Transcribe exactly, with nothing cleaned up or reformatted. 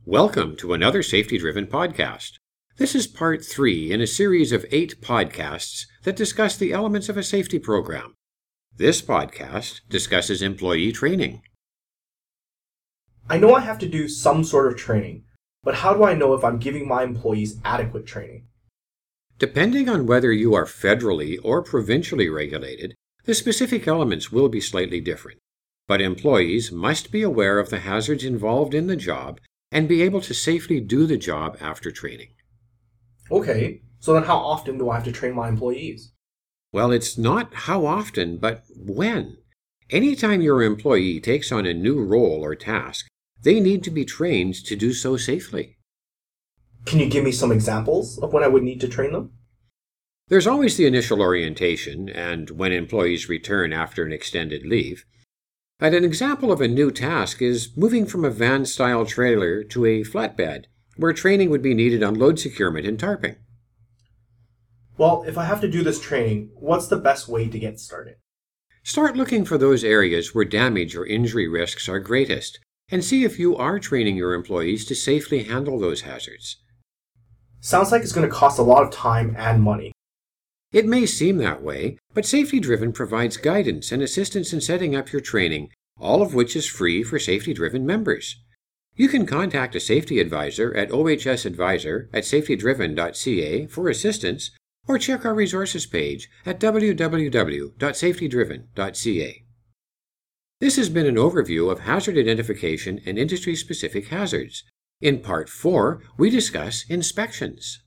Welcome to another Safety Driven podcast. This is part three in a series of eight podcasts that discuss the elements of a safety program. This podcast discusses employee training. I know I have to do some sort of training, but how do I know if I'm giving my employees adequate training? Depending on whether you are federally or provincially regulated, the specific elements will be slightly different. But employees must be aware of the hazards involved in the job and be able to safely do the job after training. Okay, so then how often do I have to train my employees? Well, it's not how often, but when. Anytime your employee takes on a new role or task, they need to be trained to do so safely. Can you give me some examples of when I would need to train them? There's always the initial orientation and when employees return after an extended leave. And an example of a new task is moving from a van-style trailer to a flatbed, where training would be needed on load securement and tarping. Well, if I have to do this training, what's the best way to get started? Start looking for those areas where damage or injury risks are greatest, and see if you are training your employees to safely handle those hazards. Sounds like it's going to cost a lot of time and money. It may seem that way, but Safety Driven provides guidance and assistance in setting up your training, all of which is free for Safety Driven members. You can contact a safety advisor at O H S Advisor at safety driven dot c a for assistance, or check our resources page at w w w dot safety driven dot c a. This has been an overview of hazard identification and industry-specific hazards. In Part four, we discuss inspections.